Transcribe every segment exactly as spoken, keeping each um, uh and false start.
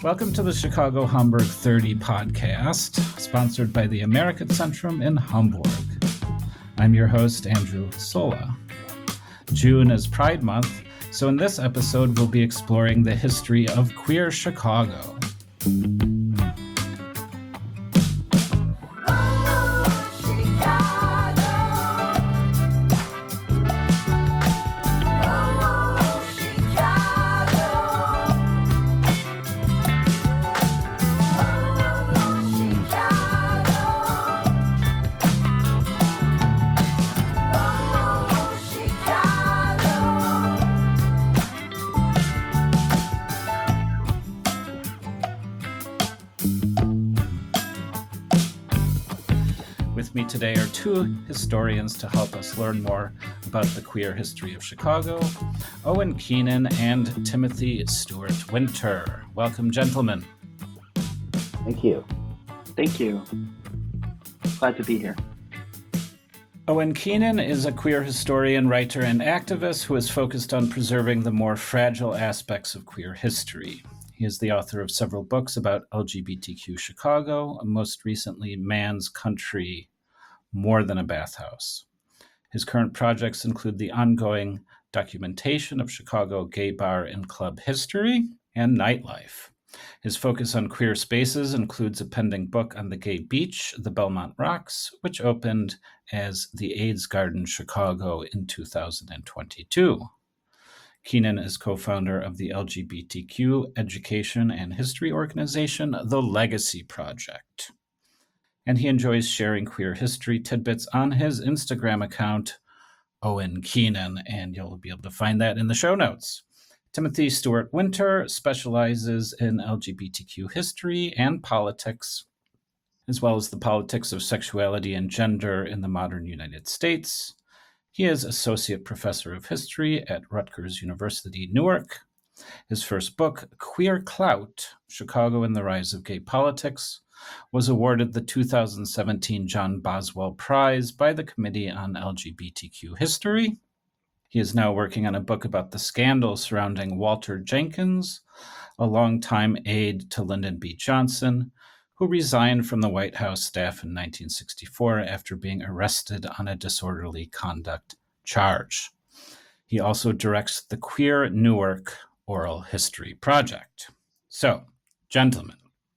Welcome to the Chicago Hamburg thirty podcast, sponsored by the American Centrum in Hamburg. I'm your host, Andrew Sola. June is Pride Month, so in this episode we'll be exploring the history of queer Chicago. With me today are two historians to help us learn more about the queer history of Chicago, Owen Keenan and Timothy Stewart Winter. Welcome, gentlemen. Thank you. Thank you. Glad to be here. Owen Keenan is a queer historian, writer, and activist who is focused on preserving the more fragile aspects of queer history. He is the author of several books about L G B T Q Chicago, most recently Man's Country, More Than a Bathhouse. His current projects include the ongoing documentation of Chicago gay bar and club history and nightlife. His focus on queer spaces includes a pending book on the gay beach, the Belmont Rocks, which opened as the AIDS Garden Chicago in two thousand twenty-two. Keenan is co-founder of the L G B T Q education and history organization, The Legacy Project. And he enjoys sharing queer history tidbits on his Instagram account, Owen Keenan, and you'll be able to find that in the show notes. Timothy Stewart Winter specializes in L G B T Q history and politics, as well as the politics of sexuality and gender in the modern United States. He is Associate Professor of History at Rutgers University, Newark. His first book, Queer Clout, Chicago and the Rise of Gay Politics, was awarded the two thousand seventeen John Boswell Prize by the Committee on L G B T Q History. He is now working on a book about the scandal surrounding Walter Jenkins, a longtime aide to Lyndon B. Johnson, who resigned from the White House staff in nineteen sixty-four after being arrested on a disorderly conduct charge. He also directs the Queer Newark Oral History Project. So, gentlemen,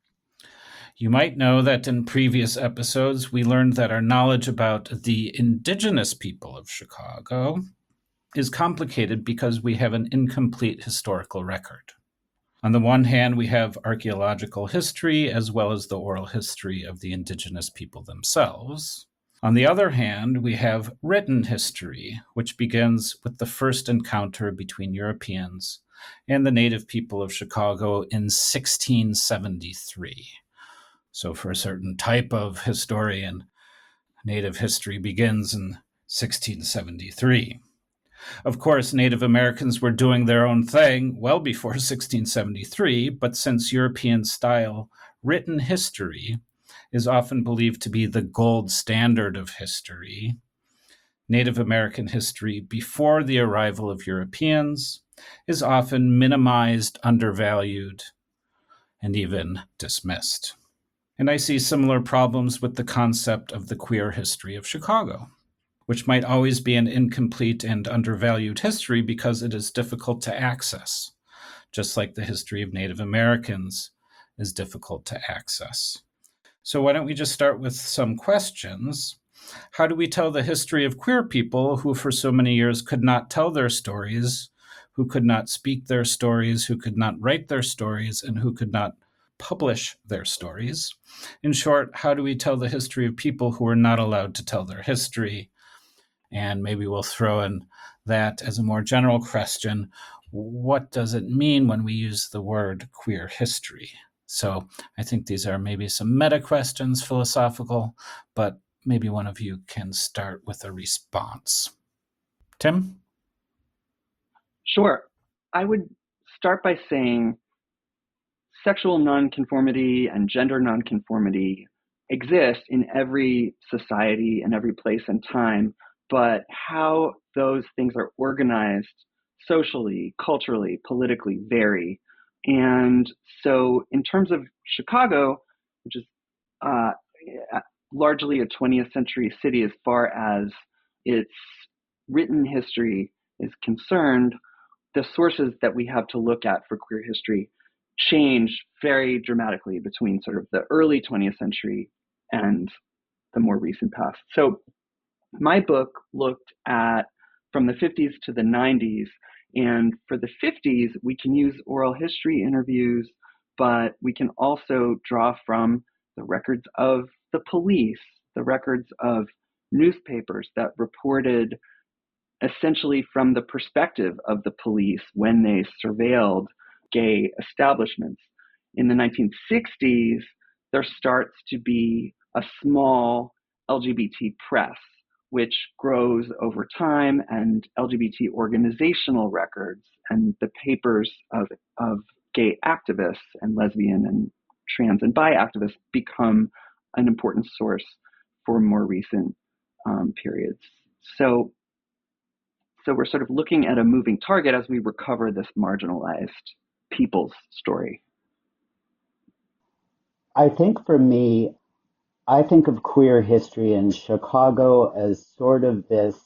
you might know that in previous episodes we learned that our knowledge about the indigenous people of Chicago is complicated because we have an incomplete historical record. On the one hand, we have archaeological history as well as the oral history of the indigenous people themselves. On the other hand, we have written history, which begins with the first encounter between Europeans and the native people of Chicago in sixteen seventy-three. So for a certain type of historian, native history begins in sixteen seventy-three. Of course, Native Americans were doing their own thing well before sixteen seventy-three, but since European-style written history is often believed to be the gold standard of history, Native American history before the arrival of Europeans is often minimized, undervalued, and even dismissed. And I see similar problems with the concept of the queer history of Chicago, which might always be an incomplete and undervalued history because it is difficult to access, just like the history of Native Americans is difficult to access. So why don't we just start with some questions? How do we tell the history of queer people who for so many years could not tell their stories, who could not speak their stories, who could not write their stories, and who could not publish their stories? In short, how do we tell the history of people who are not allowed to tell their history? And maybe we'll throw in that as a more general question. What does it mean when we use the word queer history? So I think these are maybe some meta questions, philosophical, but maybe one of you can start with a response. Tim? Sure. I would start by saying sexual nonconformity and gender nonconformity exist in every society and every place and time, but how those things are organized socially, culturally, politically vary. And so in terms of Chicago, which is uh, largely a twentieth century city as far as its written history is concerned, the sources that we have to look at for queer history change very dramatically between sort of the early twentieth century and the more recent past. So my book looked at from the fifties to the nineties. And for the fifties, we can use oral history interviews, but we can also draw from the records of the police, the records of newspapers that reported essentially from the perspective of the police when they surveilled gay establishments. In the nineteen sixties, there starts to be a small L G B T press, which grows over time, and L G B T organizational records and the papers of, of gay activists and lesbian and trans and bi activists become an important source for more recent um, periods. So So we're sort of looking at a moving target as we recover this marginalized people's story. I think for me, I think of queer history in Chicago as sort of this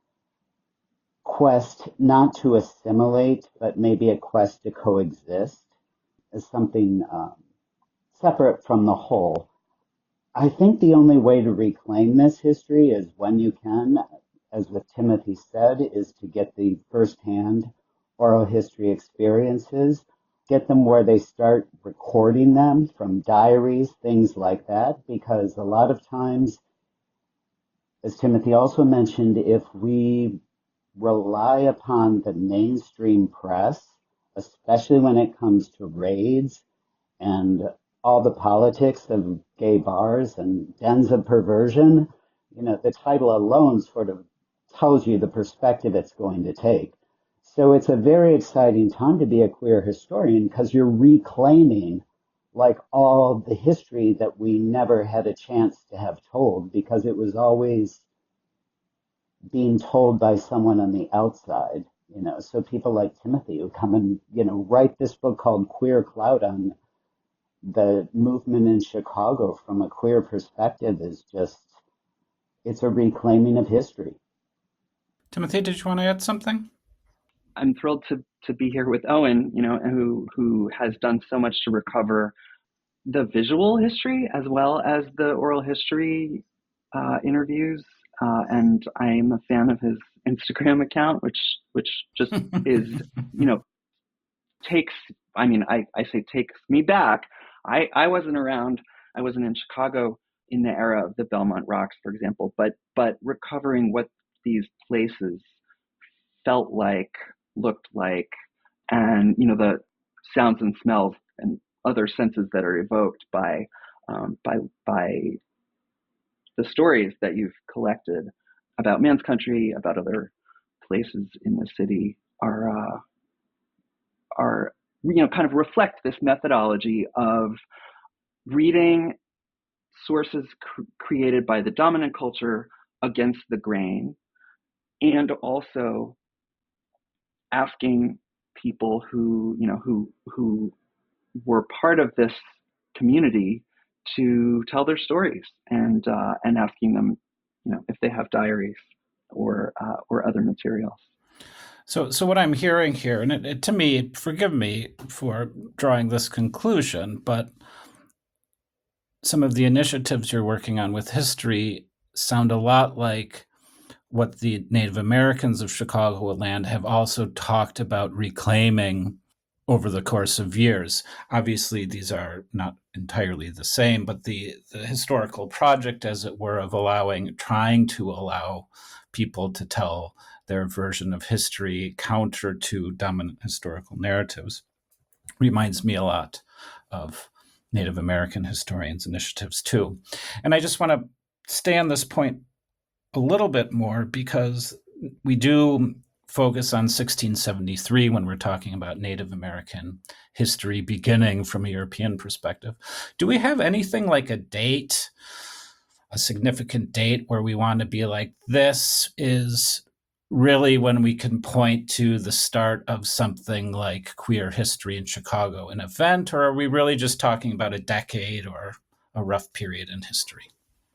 quest not to assimilate, but maybe a quest to coexist as something um, separate from the whole. I think the only way to reclaim this history is when you can, as what Timothy said, is to get the firsthand oral history experiences, get them where they start recording them from diaries, things like that, because a lot of times, as Timothy also mentioned, if we rely upon the mainstream press, especially when it comes to raids and all the politics of gay bars and dens of perversion, you know, the title alone sort of tells you the perspective it's going to take. So it's a very exciting time to be a queer historian because you're reclaiming like all the history that we never had a chance to have told because it was always being told by someone on the outside, you know. So people like Timothy who come and, you know, write this book called Queer Clout on the movement in Chicago from a queer perspective is just, it's a reclaiming of history. Timothy, did you want to add something? I'm thrilled to to be here with Owen, you know, who who has done so much to recover the visual history as well as the oral history uh, interviews. Uh, and I'm a fan of his Instagram account, which which just is, you know, takes. I mean, I, I say takes me back. I, I wasn't around. I wasn't in Chicago in the era of the Belmont Rocks, for example. But but recovering what these places felt like, looked like, and you know the sounds and smells and other senses that are evoked by um, by by the stories that you've collected about Man's Country, about other places in the city are uh, are you know kind of reflect this methodology of reading sources cr- created by the dominant culture against the grain, and also asking people who you know who who were part of this community to tell their stories, and uh, and asking them, you know, if they have diaries or uh, or other materials. So, so what I'm hearing here, and it, it, to me, forgive me for drawing this conclusion, but some of the initiatives you're working on with history sound a lot like what the Native Americans of Chicagoland have also talked about reclaiming over the course of years. Obviously, these are not entirely the same, but the, the historical project, as it were, of allowing, trying to allow people to tell their version of history counter to dominant historical narratives reminds me a lot of Native American historians' initiatives too. And I just want to stay on this point a little bit more because we do focus on sixteen seventy-three when we're talking about Native American history beginning from a European perspective. Do we have anything like a date, a significant date where we want to be like, this is really when we can point to the start of something like Queer History in Chicago, an event, or are we really just talking about a decade or a rough period in history?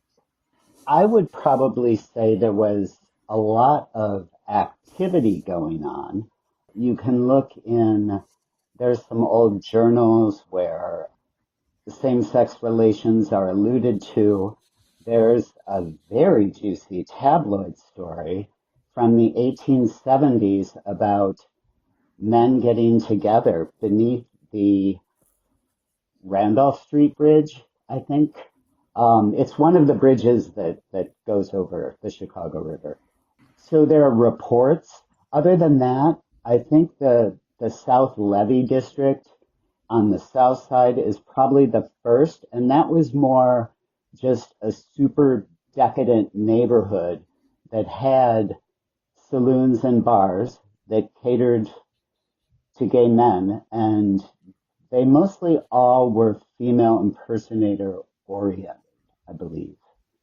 I would probably say there was a lot of activity going on. You can look in, there's some old journals where same-sex relations are alluded to. There's a very juicy tabloid story from the eighteen seventies about men getting together beneath the Randolph Street Bridge, I think. Um, it's one of the bridges that, that goes over the Chicago River. So there are reports. Other than that, I think the the South Levee District on the south side is probably the first, and that was more just a super decadent neighborhood that had saloons and bars that catered to gay men, and they mostly all were female impersonator oriented, I believe.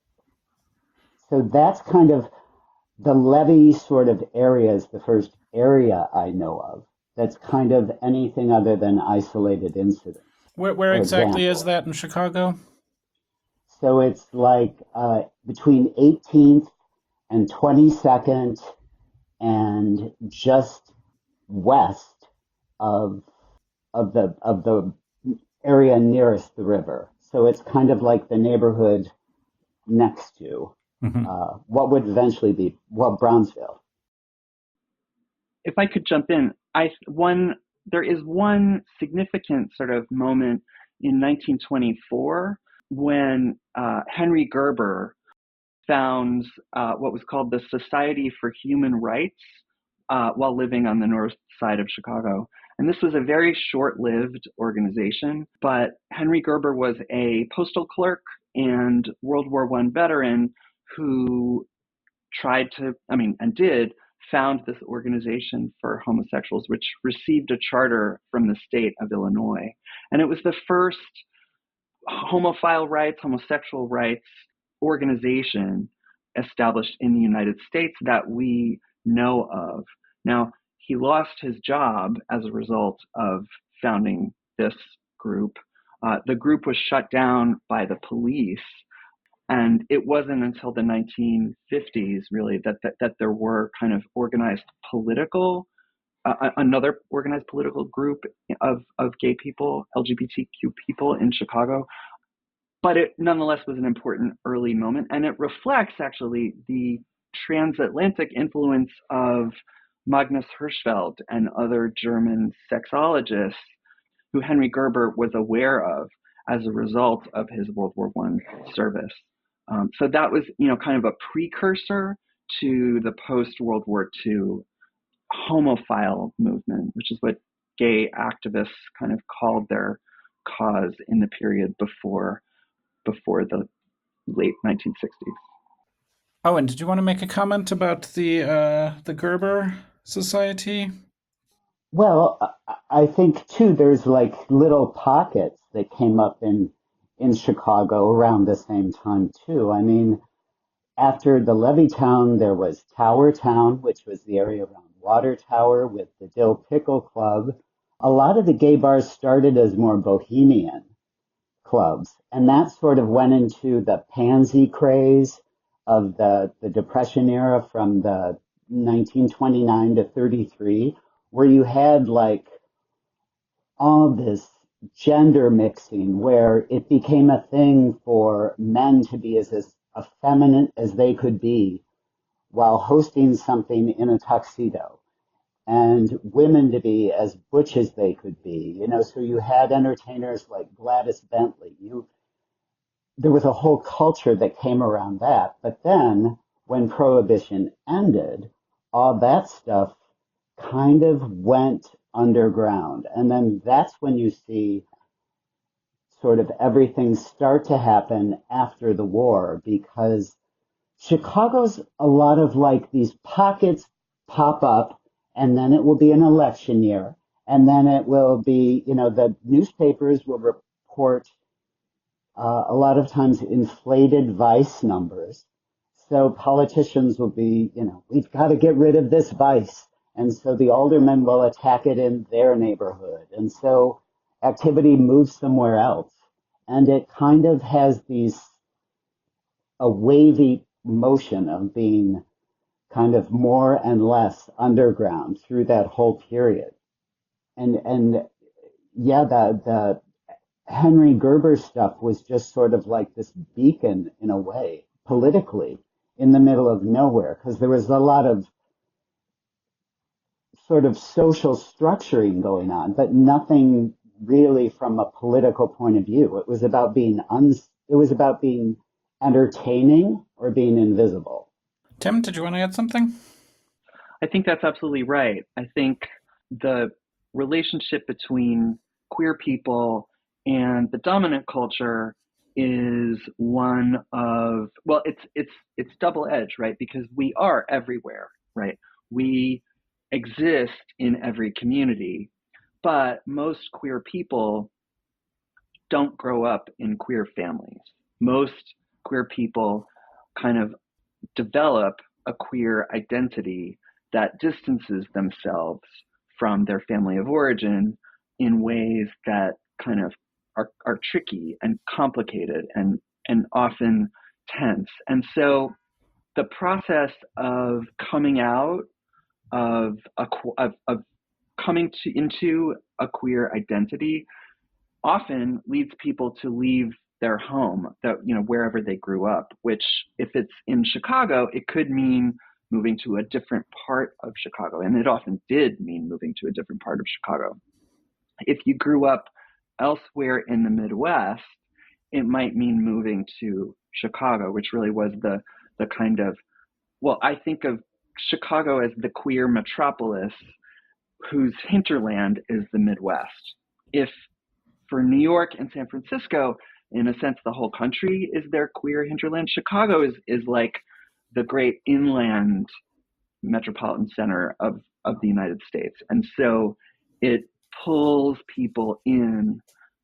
So that's kind of the levee sort of area is the first area I know of that's kind of anything other than isolated incidents. Where, where For exactly is example, that in Chicago? so it's like uh, between eighteenth and twenty-second and just west of of the of the area nearest the river. So it's kind of like the neighborhood next to Mm-hmm. uh, what would eventually be, well, Brownsville. If I could jump in, I one there is one significant sort of moment in nineteen twenty-four when uh, Henry Gerber founds uh, what was called the Society for Human Rights uh, while living on the north side of Chicago. And this was a very short-lived organization, but Henry Gerber was a postal clerk and World War One veteran who tried to, I mean, and did found this organization for homosexuals, which received a charter from the state of Illinois. And it was the first homophile rights, homosexual rights organization established in the United States that we know of. Now, he lost his job as a result of founding this group. Uh, the group was shut down by the police, and it wasn't until the nineteen fifties, really, that that, that there were kind of organized political, uh, another organized political group of, of gay people, L G B T Q people in Chicago. But it nonetheless was an important early moment, and it reflects actually the transatlantic influence of Magnus Hirschfeld and other German sexologists who Henry Gerber was aware of as a result of his World War One service. Um, so that was, you know, kind of a precursor to the post-World War Two homophile movement, which is what gay activists kind of called their cause in the period before before the late nineteen sixties. Oh, and did you want to make a comment about the uh, the Gerber Society? Well, I think too, there's like little pockets that came up in in Chicago around the same time too. I mean, after the Levittown, there was Tower Town, which was the area around Water Tower with the Dill Pickle Club. A lot of the gay bars started as more bohemian clubs, and that sort of went into the pansy craze of the, the Depression era from the nineteen twenty-nine to thirty-three, where you had like all this gender mixing where it became a thing for men to be as, as effeminate as they could be while hosting something in a tuxedo, and women to be as butch as they could be. You know, so you had entertainers like Gladys Bentley. You, there was a whole culture that came around that. But then when Prohibition ended, all that stuff kind of went underground. And then that's when you see sort of everything start to happen after the war, because Chicago's a lot of like these pockets pop up, and then it will be an election year. And then it will be, you know, the newspapers will report uh, a lot of times inflated vice numbers. so politicians will be, you know, we've got to get rid of this vice. And so the aldermen will attack it in their neighborhood. And so activity moves somewhere else. And it kind of has these, a wavy motion of being kind of more and less underground through that whole period. And, and yeah, the, the Henry Gerber stuff was just sort of like this beacon in a way, politically, in the middle of nowhere, because there was a lot of sort of social structuring going on, but nothing really from a political point of view. It was about being un, it was about being entertaining or being invisible. Tim, did you want to add something? I think that's absolutely right. I think the relationship between queer people and the dominant culture is one of, well, it's it's it's double-edged, right? Because we are everywhere, right? We exist in every community, but most queer people don't grow up in queer families. Most queer people kind of develop a queer identity that distances themselves from their family of origin in ways that kind of are, are tricky and complicated and, and often tense. And so the process of coming out of a, of, of coming to, into a queer identity often leads people to leave their home, that, you know, wherever they grew up, which if it's in Chicago, it could mean moving to a different part of Chicago. And it often did mean moving to a different part of Chicago. If you grew up elsewhere in the Midwest, it might mean moving to Chicago, which really was the, the kind of, well, I think of Chicago as the queer metropolis whose hinterland is the Midwest. If for New York and San Francisco, in a sense, the whole country is their queer hinterland, Chicago is, is like the great inland metropolitan center of, of the United States. And so it pulls people in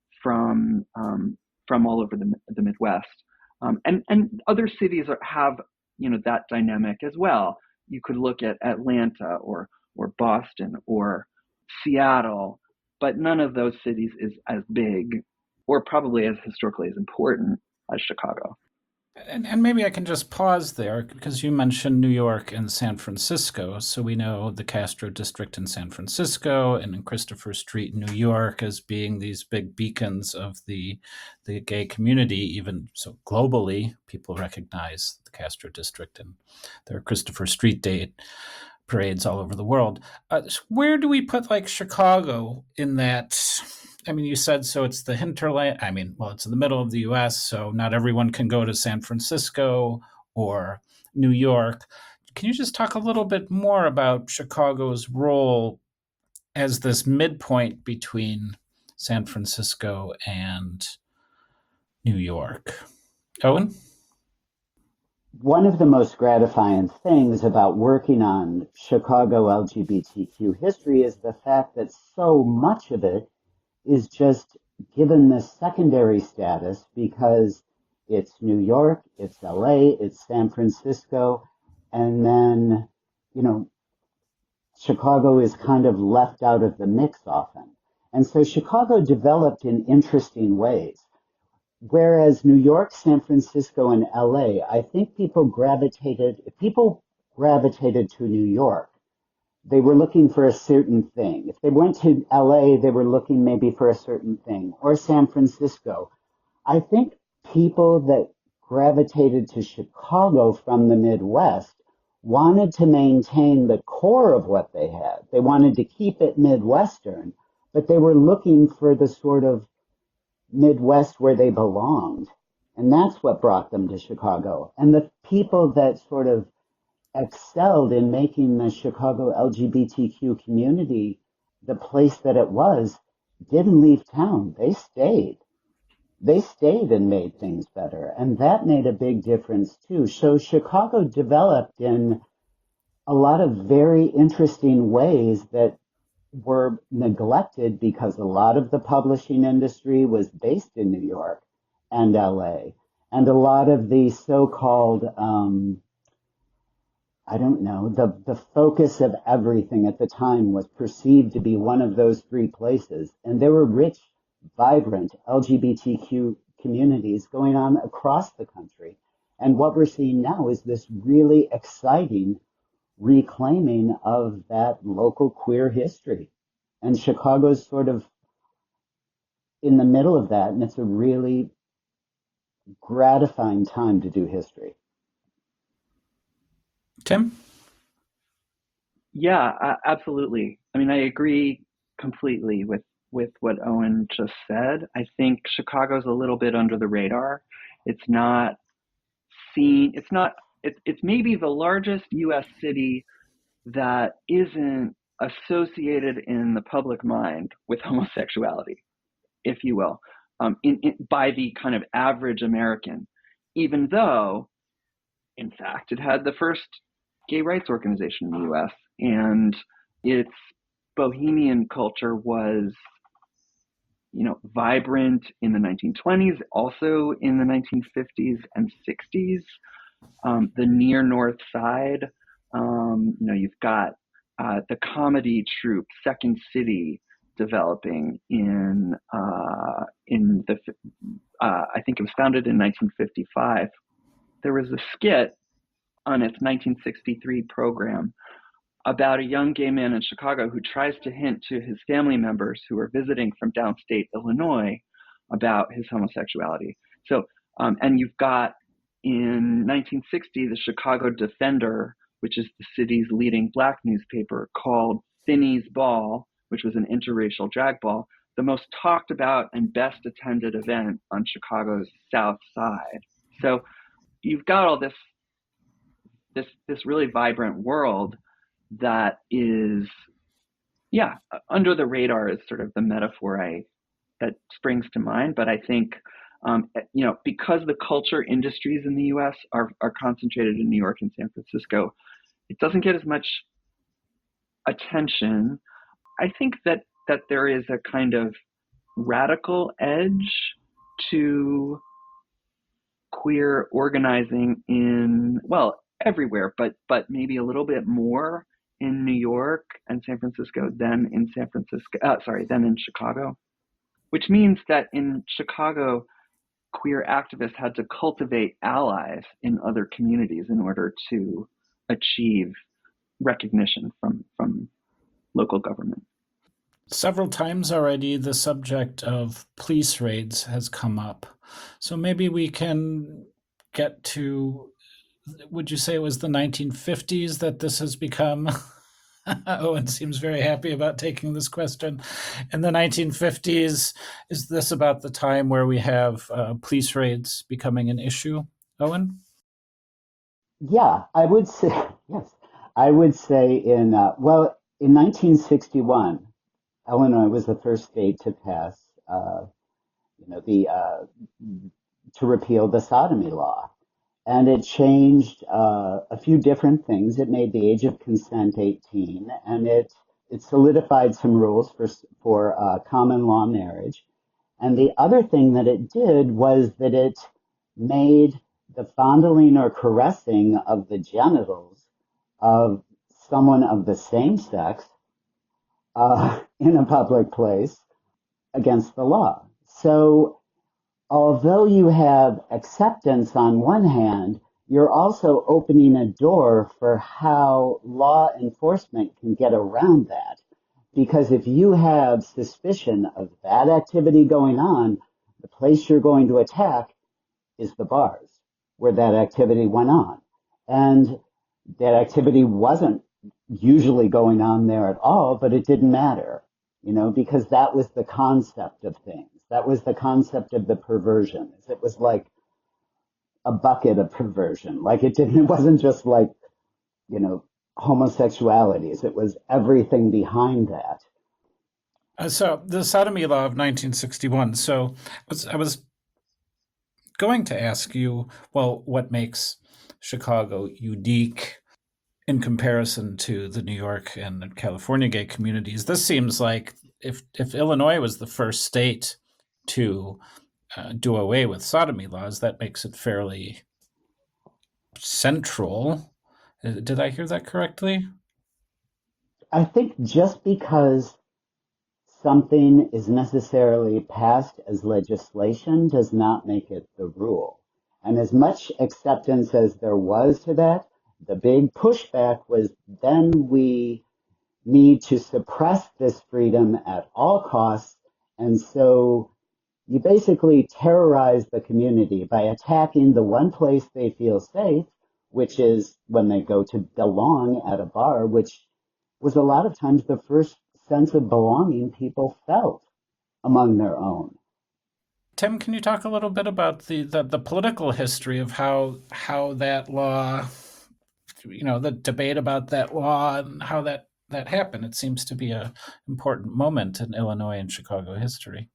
from um, from all over the, the Midwest. Um, and, and other cities are, have, you know, that dynamic as well. You could look at Atlanta or or Boston or Seattle, but none of those cities is as big or probably as historically as important as Chicago. And, and maybe I can just pause there because you mentioned New York and San Francisco. So we know the Castro District in San Francisco and in Christopher Street in New York as being these big beacons of the the gay community. Even so, globally, people recognize the Castro District, and there are Christopher Street Day parades all over the world. Uh, where do we put like Chicago in that? I mean, you said so it's the hinterland. I mean, well, it's in the middle of the U S, so not everyone can go to San Francisco or New York. Can you just talk a little bit more about Chicago's role as this midpoint between San Francisco and New York? Owen? One of the most gratifying things about working on Chicago L G B T Q history is the fact that so much of it is just given this secondary status because it's New York, it's L A, it's San Francisco, and then, you know, Chicago is kind of left out of the mix often. And so Chicago developed in interesting ways. Whereas New York, San Francisco, and L A, I think people gravitated, if people gravitated to New York, they were looking for a certain thing. If they went to L A, they were looking maybe for a certain thing, or San Francisco. I think people that gravitated to Chicago from the Midwest wanted to maintain the core of what they had. They wanted to keep it Midwestern, but they were looking for the sort of Midwest where they belonged. And that's what brought them to Chicago. And the people that sort of excelled in making the Chicago L G B T Q community the place that it was didn't leave town. They stayed. They stayed and made things better. And that made a big difference too. So Chicago developed in a lot of very interesting ways that were neglected because a lot of the publishing industry was based in New York and L A. And a lot of the so-called um, I don't know, the, the focus of everything at the time was perceived to be one of those three places. And there were rich, vibrant L G B T Q communities going on across the country. And what we're seeing now is this really exciting reclaiming of that local queer history. And Chicago's sort of in the middle of that, and it's a really gratifying time to do history. Tim? Yeah, uh, absolutely. I mean, I agree completely with with what Owen just said. I think Chicago's a little bit under the radar. It's not seen. It's not. It, it's maybe the largest U S city that isn't associated in the public mind with homosexuality, if you will, um, in, in, by the kind of average American, even though, in fact, it had the first gay rights organization in the U S, and its bohemian culture was, you know, vibrant in the nineteen twenties, also in the nineteen fifties and sixties. Um, the near North Side, um, you know, you've got uh, the comedy troupe Second City developing in uh, in the uh, I think it was founded in nineteen fifty-five. There was a skit on its nineteen sixty-three program about a young gay man in Chicago who tries to hint to his family members who are visiting from downstate Illinois about his homosexuality. So, um, and you've got in nineteen sixty, the Chicago Defender, which is the city's leading black newspaper, called Finney's Ball, which was an interracial drag ball, the most talked about and best attended event on Chicago's South Side. So you've got all this this this really vibrant world that is, yeah, under the radar is sort of the metaphor I that springs to mind. But I think, um, you know, because the culture industries in the U S are are concentrated in New York and San Francisco, it doesn't get as much attention. I think that that there is a kind of radical edge to queer organizing in, well, everywhere, but but maybe a little bit more in New York and San Francisco than in San Francisco, uh, sorry, than in Chicago, which means that in Chicago, queer activists had to cultivate allies in other communities in order to achieve recognition from, from local government. Several times already, the subject of police raids has come up. So maybe we can get to, would you say it was the nineteen fifties that this has become? Owen seems very happy about taking this question. In the nineteen fifties, is this about the time where we have uh, police raids becoming an issue? Owen? Yeah, I would say, yes, I would say in, uh, well, in nineteen sixty-one, Illinois was the first state to pass, uh, you know, the, uh, to repeal the sodomy law. And it changed uh, a few different things. It made the age of consent eighteen, and it it solidified some rules for for uh, common law marriage. And the other thing that it did was that it made the fondling or caressing of the genitals of someone of the same sex uh, in a public place against the law. So although you have acceptance on one hand, you're also opening a door for how law enforcement can get around that. Because if you have suspicion of that activity going on, the place you're going to attack is the bars where that activity went on. And that activity wasn't usually going on there at all, but it didn't matter, you know, because that was the concept of things. That was the concept of the perversion. It was like a bucket of perversion. Like it didn't, it wasn't just like, you know, homosexualities. It was everything behind that. Uh, so the sodomy law of nineteen sixty-one. So I was, I was going to ask you, well, what makes Chicago unique in comparison to the New York and California gay communities? This seems like if if Illinois was the first state to uh, do away with sodomy laws, that makes it fairly central. Uh, Did I hear that correctly? I think just because something is necessarily passed as legislation does not make it the rule. And as much acceptance as there was to that, the big pushback was then we need to suppress this freedom at all costs. And so you basically terrorize the community by attacking the one place they feel safe, which is when they go to belong at a bar, which was a lot of times the first sense of belonging people felt among their own. Tim, can you talk a little bit about the, the, the political history of how how that law, you know, the debate about that law and how that, that happened? It seems to be a important moment in Illinois and Chicago history.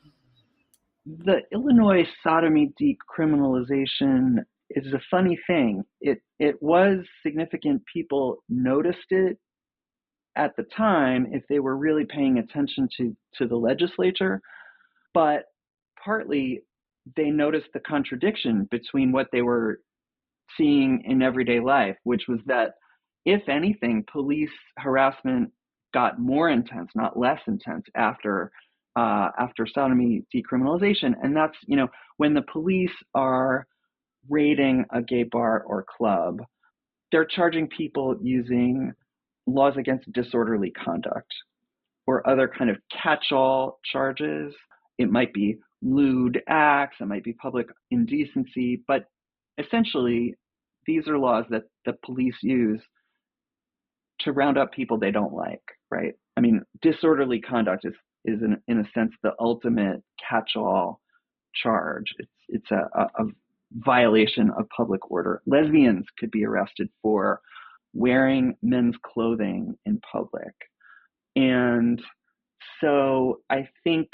The Illinois sodomy decriminalization is a funny thing. It it was significant. People noticed it at the time if they were really paying attention to, to the legislature, but partly they noticed the contradiction between what they were seeing in everyday life, which was that, if anything, police harassment got more intense, not less intense, after uh, after sodomy decriminalization. And that's, you know, when the police are raiding a gay bar or club, they're charging people using laws against disorderly conduct or other kind of catch-all charges. It might be lewd acts, it might be public indecency, but essentially, these are laws that the police use to round up people they don't like, right? I mean, disorderly conduct is, is in, in a sense, the ultimate catch-all charge. It's, it's a, a, a violation of public order. Lesbians could be arrested for wearing men's clothing in public. And so I think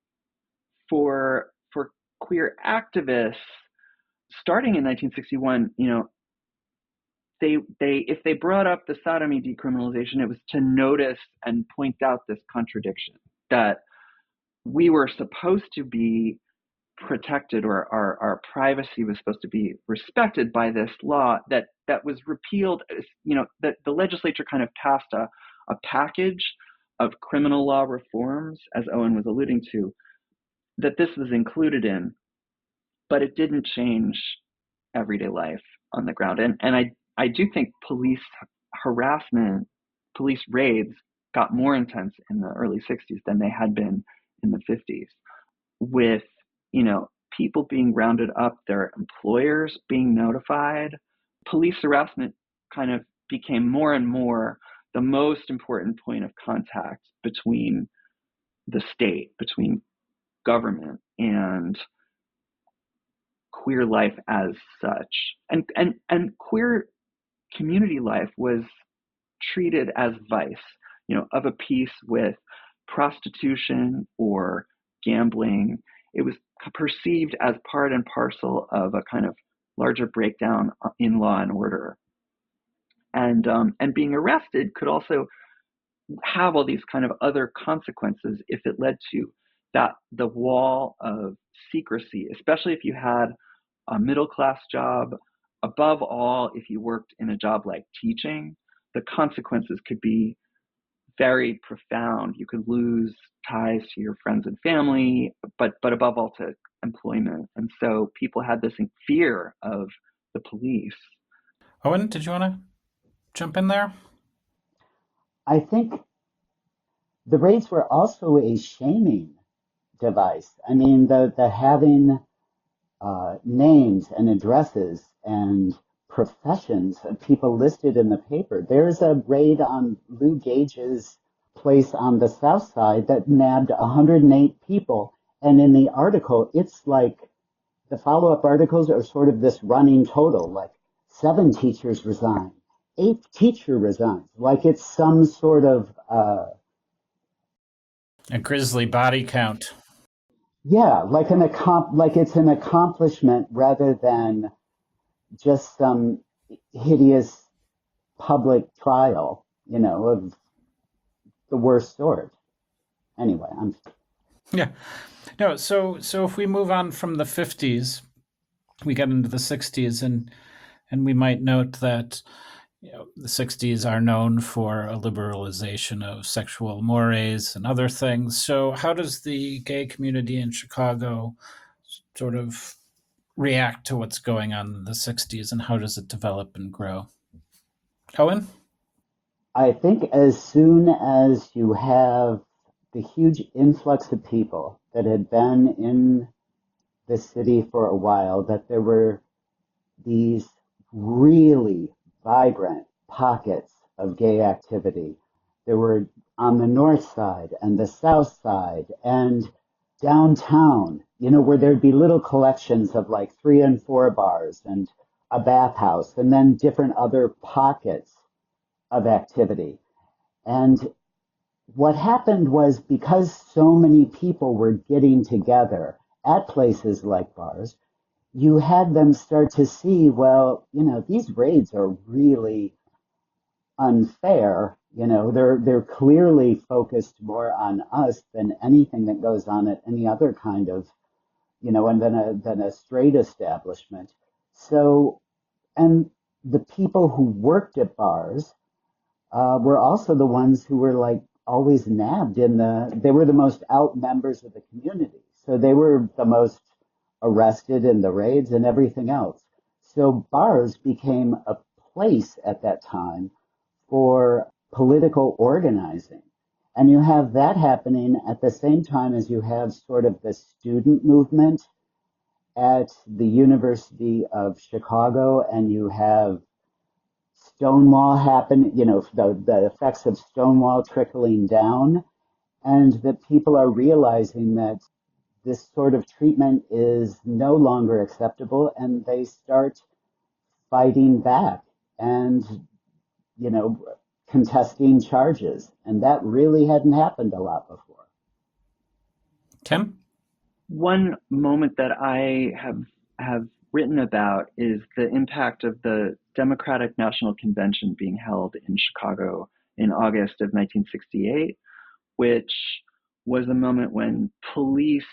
for for queer activists, starting in nineteen sixty-one, you know, they they if they brought up the sodomy decriminalization, it was to notice and point out this contradiction that we were supposed to be protected, or our, our privacy was supposed to be respected by this law that that was repealed. You know, that the legislature kind of passed a, a package of criminal law reforms, as Owen was alluding to, that this was included in, but it didn't change everyday life on the ground. And and I I do think police harassment, police raids got more intense in the early sixties than they had been in the fifties, with, you know, people being rounded up, their employers being notified. Police harassment kind of became more and more the most important point of contact between the state, between government and queer life as such. And and and queer community life was treated as vice, you know, of a piece with prostitution or gambling. It was perceived as part and parcel of a kind of larger breakdown in law and order. And um, and being arrested could also have all these kind of other consequences if it led to that the wall of secrecy, especially if you had a middle class job. Above all, if you worked in a job like teaching, the consequences could be very profound. You could lose ties to your friends and family, but but above all to employment. And so people had this fear of the police. Owen, did you want to jump in there? I think the raids were also a shaming device. I mean, the, the having uh, names and addresses and professions of people listed in the paper. There's a raid on Lou Gage's place on the south side that nabbed one hundred eight people. And in the article, it's like the follow-up articles are sort of this running total, like seven teachers resign, eight teacher resigns, like it's some sort of uh, a grisly body count. Yeah, like an accom- like it's an accomplishment rather than just some hideous public trial, you know, of the worst sort. Anyway, I'm Yeah. No, so so if we move on from the fifties, we get into the sixties, and and we might note that you know, the sixties are known for a liberalization of sexual mores and other things. So, how does the gay community in Chicago sort of react to what's going on in the sixties, and how does it develop and grow? Owen? I think as soon as you have the huge influx of people that had been in the city for a while, that there were these really vibrant pockets of gay activity. There were on the north side and the south side and downtown, you know, where there'd be little collections of like three and four bars and a bathhouse and then different other pockets of activity. And what happened was because so many people were getting together at places like bars, you had them start to see, well, you know, these raids are really unfair. You know, they're they're clearly focused more on us than anything that goes on at any other kind of, you know, and then a than a straight establishment. So, and the people who worked at bars uh, were also the ones who were like always nabbed in the, they were the most out members of the community. So they were the most arrested in the raids and everything else. So bars became a place at that time for political organizing. And you have that happening at the same time as you have sort of the student movement at the University of Chicago, and you have Stonewall happen, you know, the, the effects of Stonewall trickling down, and that people are realizing that this sort of treatment is no longer acceptable, and they start fighting back and, you know, contesting charges. And that really hadn't happened a lot before. Tim? One moment that I have have written about is the impact of the Democratic National Convention being held in Chicago in August of nineteen sixty-eight, which was a moment when police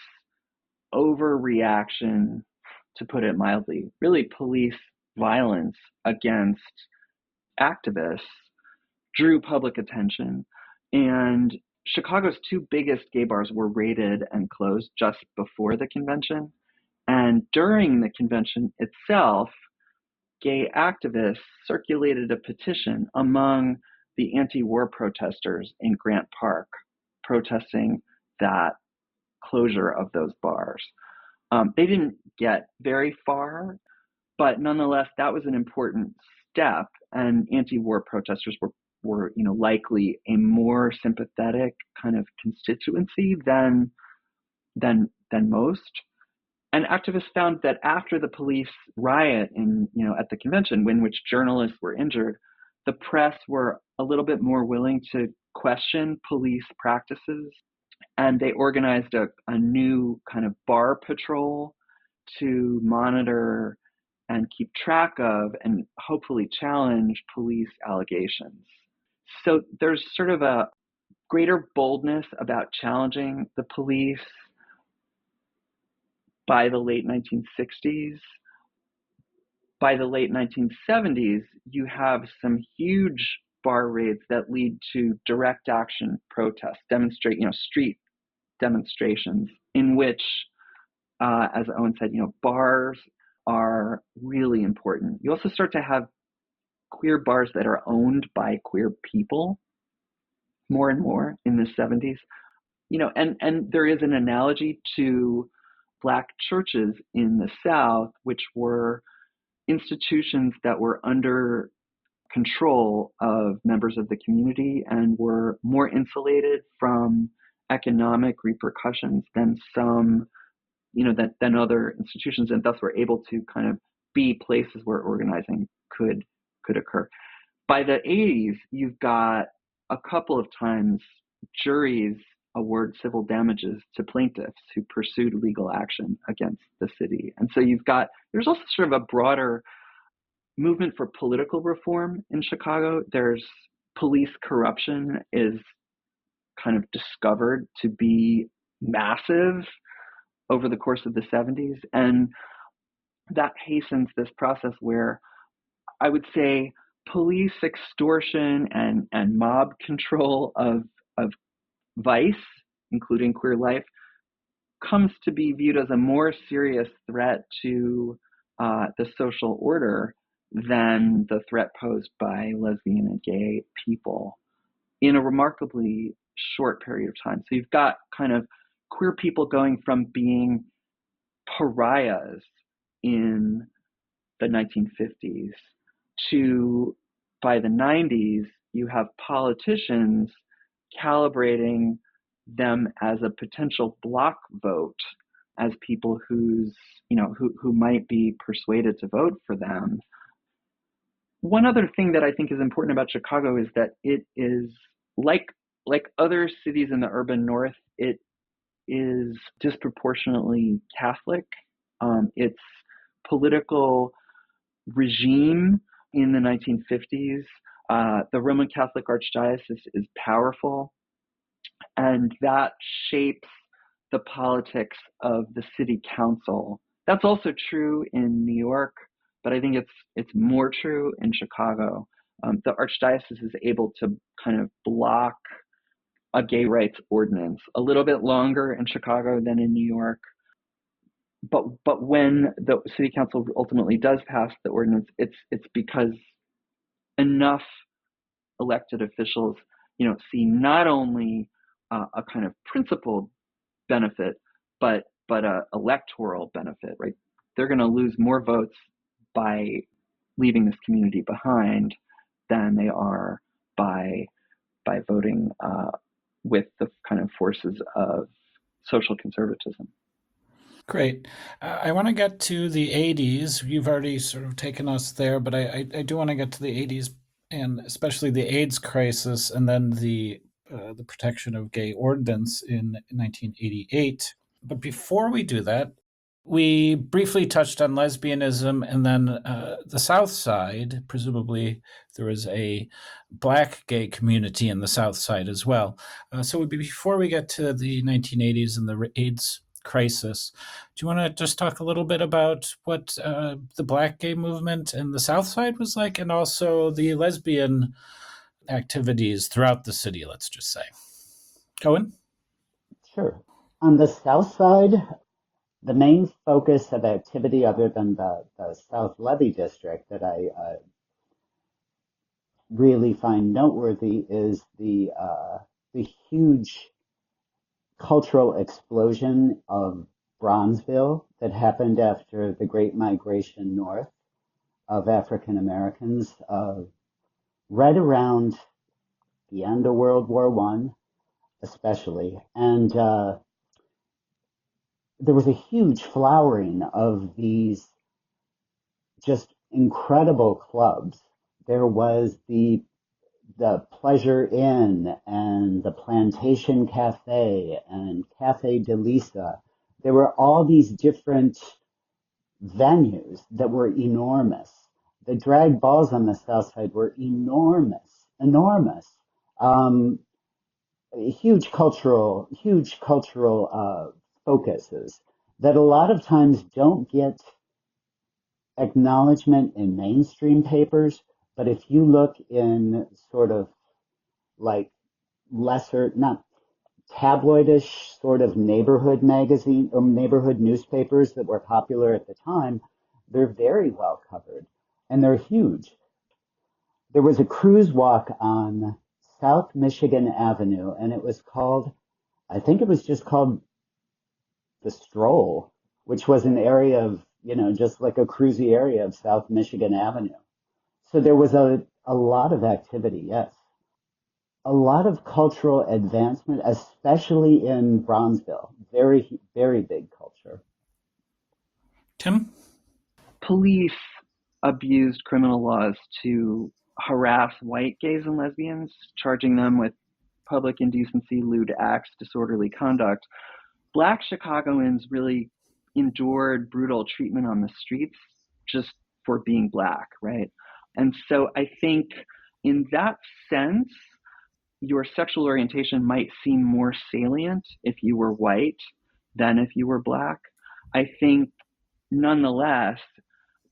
overreaction, to put it mildly, really police violence against activists drew public attention. And Chicago's two biggest gay bars were raided and closed just before the convention. And during the convention itself, gay activists circulated a petition among the anti-war protesters in Grant Park, protesting that closure of those bars. Um, they didn't get very far, but nonetheless, that was an important step, and anti-war protesters were, were, you know, likely a more sympathetic kind of constituency than than than most. And activists found that after the police riot in, you know, at the convention, in which journalists were injured, the press were a little bit more willing to question police practices, and they organized a, a new kind of bar patrol to monitor and keep track of and hopefully challenge police allegations. So there's sort of a greater boldness about challenging the police by the late nineteen sixties. By the late nineteen seventies, you have some huge bar raids that lead to direct action protests, demonstrate, you know, street demonstrations in which, uh, as Owen said, you know, bars are really important. You also start to have queer bars that are owned by queer people more and more in the seventies. You know, and, and there is an analogy to Black churches in the South, which were institutions that were under control of members of the community and were more insulated from economic repercussions than some, you know, than, than other institutions, and thus were able to kind of be places where organizing could could occur. By the eighties, you've got a couple of times juries award civil damages to plaintiffs who pursued legal action against the city. And so you've got, there's also sort of a broader movement for political reform in Chicago. There's police corruption is kind of discovered to be massive over the course of the seventies. And that hastens this process where I would say police extortion and, and mob control of, of vice, including queer life, comes to be viewed as a more serious threat to uh, the social order than the threat posed by lesbian and gay people in a remarkably short period of time. So you've got kind of queer people going from being pariahs in the nineteen fifties to, by the nineties, you have politicians calibrating them as a potential block vote, as people who's, you know, who, who might be persuaded to vote for them. One other thing that I think is important about Chicago is that it is, like like other cities in the urban north, it is disproportionately Catholic. Um, its political regime in the nineteen fifties, uh, the Roman Catholic Archdiocese is powerful, and that shapes the politics of the city council. That's also true in New York, but I think it's it's more true in Chicago. Um, the Archdiocese is able to kind of block a gay rights ordinance a little bit longer in Chicago than in New York. But but when the city council ultimately does pass the ordinance, it's it's because enough elected officials, you know, see not only uh, a kind of principled benefit, but but a electoral benefit, right? They're going to lose more votes by leaving this community behind than they are by by voting uh, with the kind of forces of social conservatism. Great. Uh, I want to get to the eighties. You've already sort of taken us there, but I, I, I do want to get to the eighties, and especially the AIDS crisis, and then the uh, the protection of gay ordinance in nineteen eighty-eight. But before we do that, we briefly touched on lesbianism, and then uh, the South Side. Presumably, there was a Black gay community in the South Side as well. Uh, so before we get to the nineteen eighties and the AIDS crisis, do you want to just talk a little bit about what uh, the Black gay movement in the South Side was like, and also the lesbian activities throughout the city, let's just say? Cohen? Sure. On the South Side, the main focus of activity, other than the, the South Levee District, that I uh, really find noteworthy is the uh, the huge cultural explosion of Bronzeville that happened after the Great Migration North of African Americans, uh, right around the end of World War One, especially, and uh, there was a huge flowering of these just incredible clubs. There was the the Pleasure Inn and the Plantation Cafe and Cafe de Lisa. There were all these different venues that were enormous. The drag balls on the South Side were enormous, enormous. Um, huge cultural, huge cultural uh, focuses that a lot of times don't get acknowledgement in mainstream papers. But if you look in sort of like lesser, not tabloidish sort of neighborhood magazine or neighborhood newspapers that were popular at the time, they're very well covered and they're huge. There was a cruise walk on South Michigan Avenue, and it was called, I think it was just called the Stroll, which was an area of, you know, just like a cruisy area of South Michigan Avenue. So there was a, a lot of activity, yes. A lot of cultural advancement, especially in Bronzeville. Very, very big culture. Tim? Police abused criminal laws to harass white gays and lesbians, charging them with public indecency, lewd acts, disorderly conduct. Black Chicagoans really endured brutal treatment on the streets just for being Black, right? And so I think in that sense, your sexual orientation might seem more salient if you were white than if you were Black. I think nonetheless,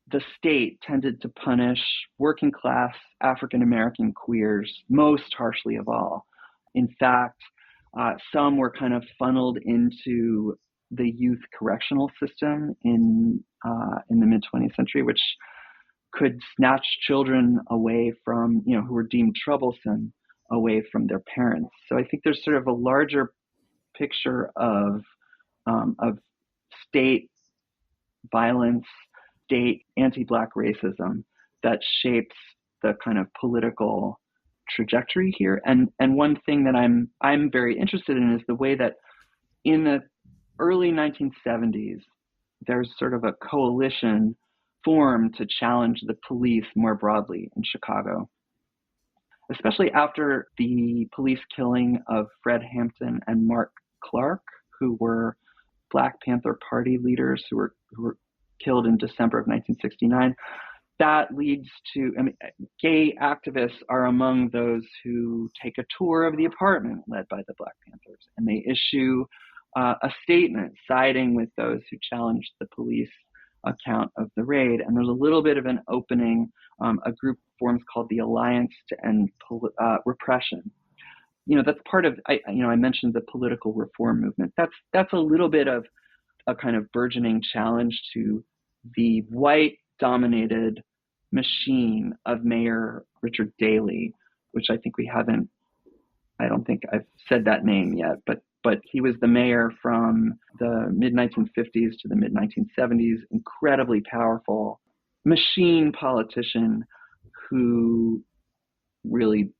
the state tended to punish working class African American queers most harshly of all. In fact, uh, some were kind of funneled into the youth correctional system in uh, in the mid twentieth century, which could snatch children away from, you know, who were deemed troublesome, away from their parents. So I think there's sort of a larger picture of um, of state violence, state anti-Black racism that shapes the kind of political trajectory here. And and one thing that I'm I'm very interested in is the way that in the early nineteen seventies, there's sort of a coalition formed to challenge the police more broadly in Chicago, especially after the police killing of Fred Hampton and Mark Clark, who were Black Panther Party leaders who were who were killed in December of nineteen sixty-nine. That leads to, I mean, gay activists are among those who take a tour of the apartment led by the Black Panthers, and they issue uh, a statement siding with those who challenged the police account of the raid. And there's a little bit of an opening. Um, a group forms called the Alliance to End Pol- uh, Repression. You know, that's part of, I, you know, I mentioned the political reform movement. That's that's a little bit of a kind of burgeoning challenge to the white-dominated machine of Mayor Richard Daley, which I think we haven't, I don't think I've said that name yet, but but he was the mayor from the mid nineteen fifties to the mid nineteen seventies, incredibly powerful machine politician who really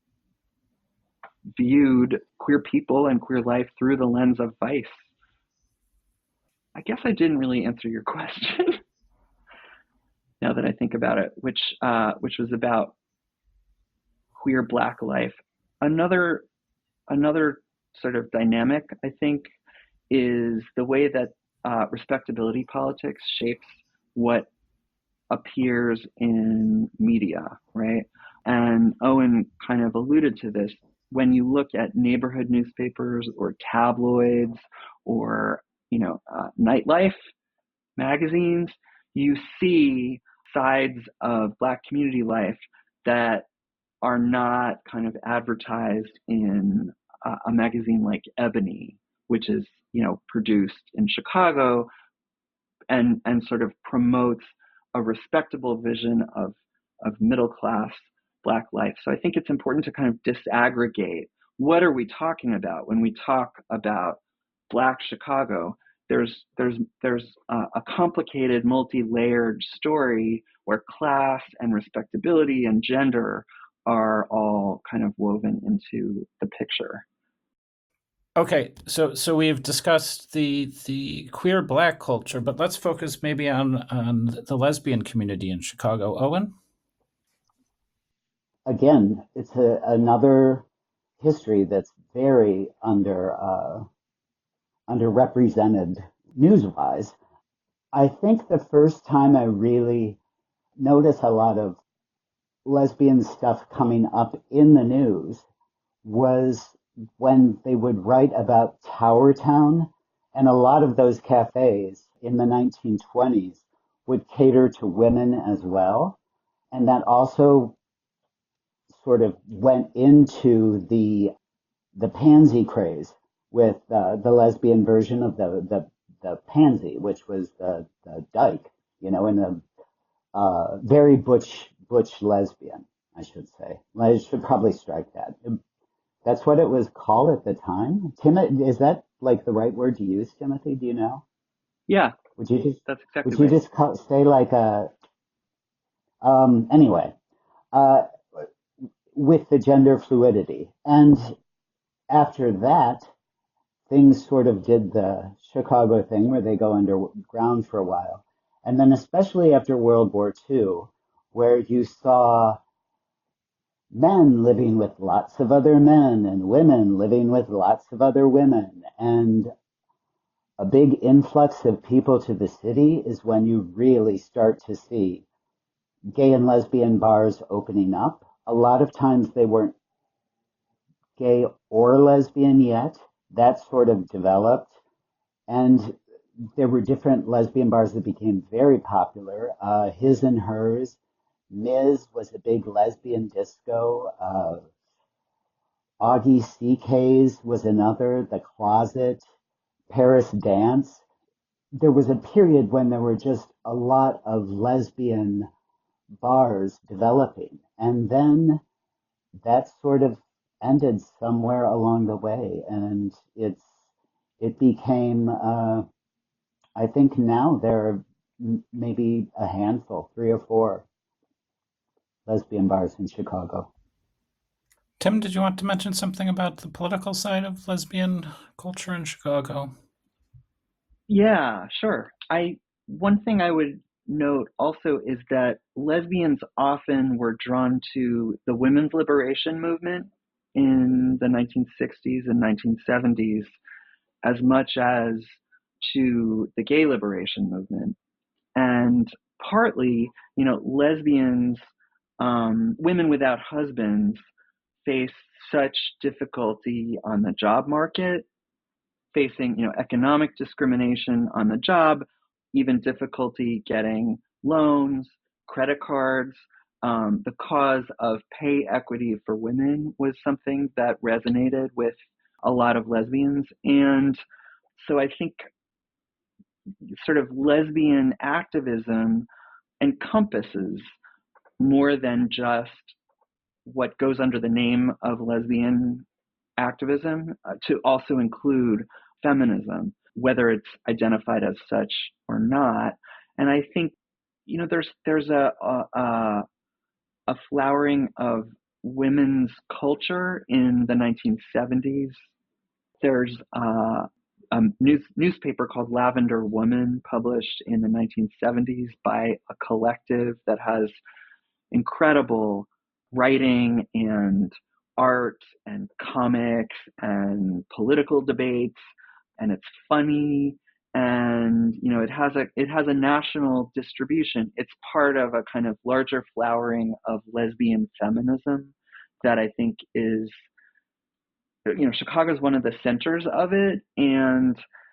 viewed queer people and queer life through the lens of vice. I guess I didn't really answer your question now that I think about it, which uh, which was about queer Black life. Another another sort of dynamic, I think, is the way that uh, respectability politics shapes what appears in media, right? And Owen kind of alluded to this. When you look at neighborhood newspapers or tabloids or, you know, uh, nightlife magazines, you see sides of Black community life that are not kind of advertised in uh, a magazine like Ebony, which is, you know, produced in Chicago and and sort of promotes a respectable vision of of middle class Black life. So I think it's important to kind of disaggregate what are we talking about when we talk about Black Chicago. There's there's there's a, a complicated, multi-layered story where class and respectability and gender are all kind of woven into the picture. Okay, so so we've discussed the the queer Black culture, but let's focus maybe on on the lesbian community in Chicago. Owen? Again, it's a, another history that's very under uh, underrepresented news-wise. I think the first time I really noticed a lot of lesbian stuff coming up in the news was when they would write about Tower Town, and a lot of those cafes in the nineteen twenties would cater to women as well. And that also sort of went into the the pansy craze with uh, the lesbian version of the, the the pansy, which was the, the dyke, you know, and a uh, very butch butch lesbian, I should say. I should probably strike that. That's what it was called at the time. Tim, is that like the right word to use, Timothy? Do you know? Yeah, Would you just that's exactly would you right. just call, say like a um anyway, uh with the gender fluidity. And after that, things sort of did the Chicago thing where they go underground for a while. And then especially after World War Two, where you saw men living with lots of other men and women living with lots of other women, and a big influx of people to the city is when you really start to see gay and lesbian bars opening up. A lot of times they weren't gay or lesbian yet. That sort of developed. And there were different lesbian bars that became very popular. Uh, His and Hers, Miz was a big lesbian disco. Uh, Augie C K's was another. The Closet, Paris Dance. There was a period when there were just a lot of lesbian bars developing, and then that sort of ended somewhere along the way, and it's it became. Uh, I think now there are m- maybe a handful, three or four lesbian bars in Chicago. Tim, did you want to mention something about the political side of lesbian culture in Chicago? Yeah, sure. I one thing I would note also is that lesbians often were drawn to the women's liberation movement in the nineteen sixties and nineteen seventies as much as to the gay liberation movement. And partly, you know, lesbians, um, women without husbands face such difficulty on the job market, facing, you know, economic discrimination on the job, even difficulty getting loans, credit cards. Um, the cause of pay equity for women was something that resonated with a lot of lesbians. And so I think sort of lesbian activism encompasses more than just what goes under the name of lesbian activism, uh, to also include feminism, whether it's identified as such or not. And I think, you know, there's there's a a, a flowering of women's culture in the nineteen seventies. There's uh, a news, newspaper called Lavender Woman, published in the nineteen seventies by a collective that has incredible writing and art and comics and political debates, and it's funny, and you know it has a it has a national distribution. It's part of a kind of larger flowering of lesbian feminism that I think is, you know, Chicago is one of the centers of it, and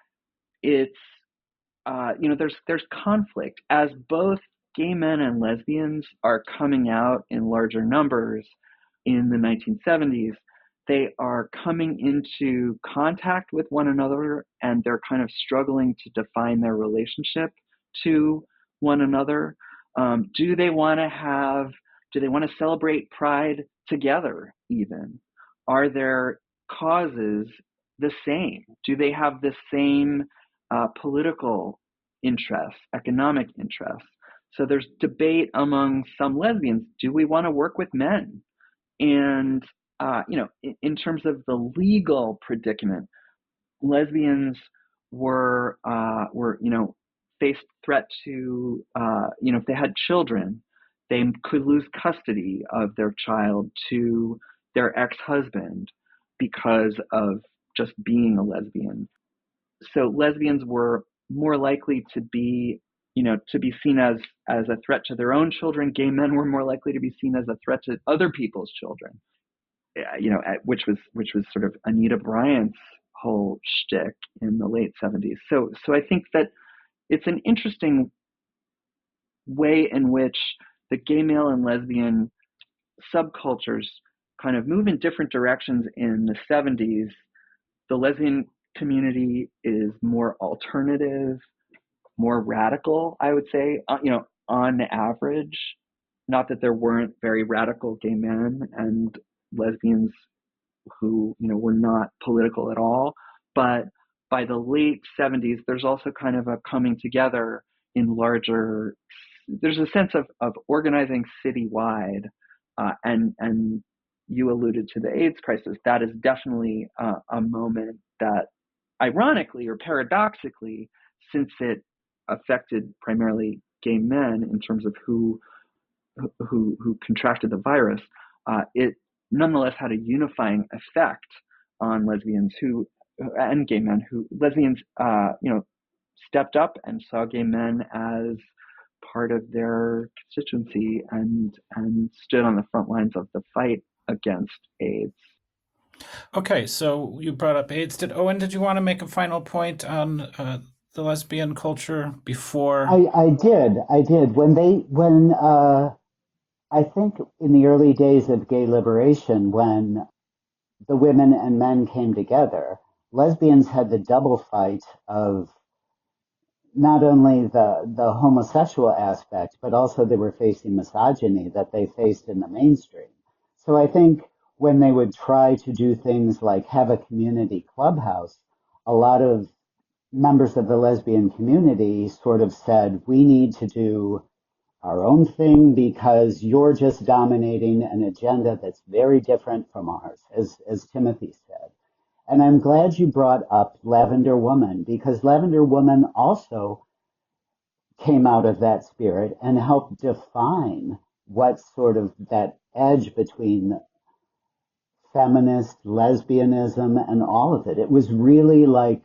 it's uh, you know, there's there's conflict as both gay men and lesbians are coming out in larger numbers in the nineteen seventies. They are coming into contact with one another, and they're kind of struggling to define their relationship to one another. Um, do they want to have? Do they want to celebrate Pride together? Even are their causes the same? Do they have the same uh, political interests, economic interests? So there's debate among some lesbians. Do we want to work with men? And, uh, you know, in, in terms of the legal predicament, lesbians were, uh, were, you know, faced threat to, uh, you know, if they had children, they could lose custody of their child to their ex-husband because of just being a lesbian. So lesbians were more likely to be, you know, to be seen as as a threat to their own children. Gay men were more likely to be seen as a threat to other people's children. You know, which was which was sort of Anita Bryant's whole shtick in the late seventies. So so I think that it's an interesting way in which the gay male and lesbian subcultures kind of move in different directions in the seventies. The lesbian community is more alternative, more radical, I would say, uh, you know, on average. Not that there weren't very radical gay men and lesbians who, you know, were not political at all, but by the late seventies, there's also kind of a coming together in larger. There's a sense of of organizing citywide, uh, and and you alluded to the AIDS crisis. That is definitely uh, a moment that, ironically or paradoxically, since it affected primarily gay men in terms of who who who contracted the virus, uh, it nonetheless had a unifying effect on lesbians who and gay men who lesbians uh, you know stepped up and saw gay men as part of their constituency and and stood on the front lines of the fight against AIDS. Okay, so you brought up AIDS. Did Owen? Did you want to make a final point on uh, the lesbian culture before? I, I did. I did. When they, when, uh, I think in the early days of gay liberation, when the women and men came together, lesbians had the double fight of not only the, the homosexual aspect, but also they were facing misogyny that they faced in the mainstream. So I think when they would try to do things like have a community clubhouse, a lot of members of the lesbian community sort of said, we need to do our own thing because you're just dominating an agenda that's very different from ours, as, as Timothy said. And I'm glad you brought up Lavender Woman because Lavender Woman also came out of that spirit and helped define what sort of that edge between feminist lesbianism and all of it. It was really like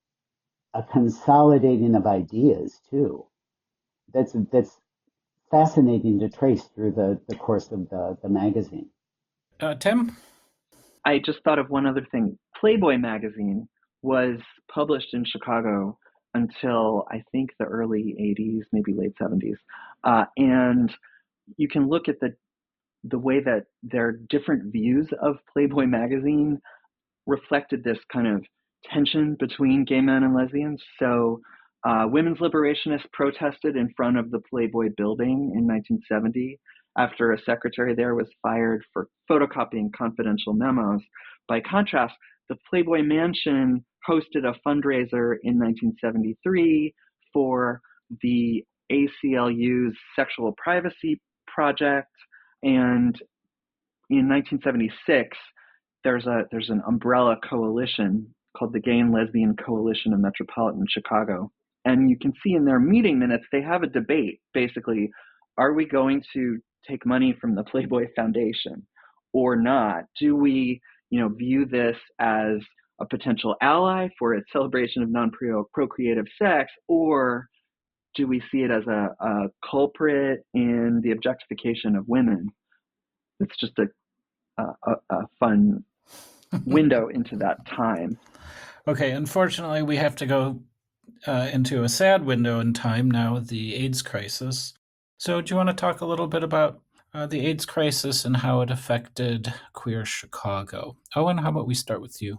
a consolidating of ideas too. That's that's fascinating to trace through the, the course of the, the magazine. Uh, Tim? I just thought of one other thing. Playboy magazine was published in Chicago until I think the early eighties, maybe late seventies. Uh, and you can look at the the way that their different views of Playboy magazine reflected this kind of tension between gay men and lesbians. So uh, women's liberationists protested in front of the Playboy building in nineteen seventy after a secretary there was fired for photocopying confidential memos. By contrast, the Playboy Mansion hosted a fundraiser in nineteen seventy-three for the A C L U's Sexual Privacy Project, and in nineteen seventy-six, there's a there's an umbrella coalition called the Gay and Lesbian Coalition of Metropolitan Chicago. And you can see in their meeting minutes, they have a debate, basically, are we going to take money from the Playboy Foundation or not? Do we, you know, view this as a potential ally for its celebration of non-procreative sex, or do we see it as a, a culprit in the objectification of women? It's just a a, a fun window into that time. Okay, unfortunately, we have to go uh, into a sad window in time now, the AIDS crisis. So, do you want to talk a little bit about uh, the AIDS crisis and how it affected queer Chicago? Owen, how about we start with you?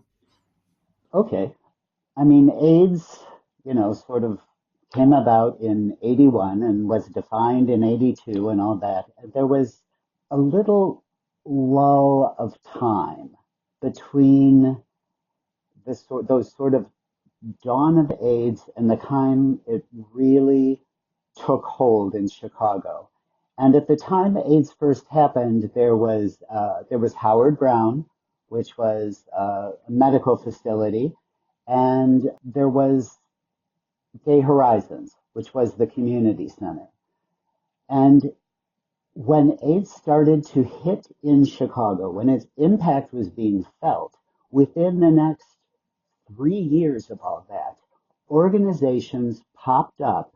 Okay. I mean, AIDS, you know, sort of came about in eighty-one and was defined in eighty-two and all that. There was a little lull of time between this sort, those sort of dawn of AIDS and the time it really took hold in Chicago. And at the time AIDS first happened, there was uh, there was Howard Brown, which was uh, a medical facility, and there was Gay Horizons, which was the community center. And when AIDS started to hit in Chicago, when its impact was being felt, within the next three years of all that, organizations popped up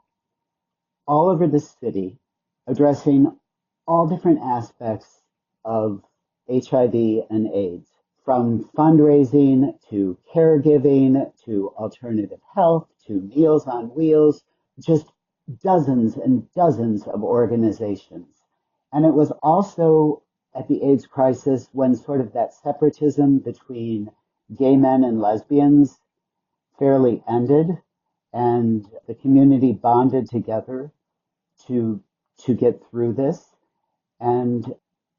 all over the city addressing all different aspects of H I V and AIDS, from fundraising to caregiving to alternative health to Meals on Wheels, just dozens and dozens of organizations. And it was also at the AIDS crisis when sort of that separatism between gay men and lesbians fairly ended and the community bonded together to to get through this. And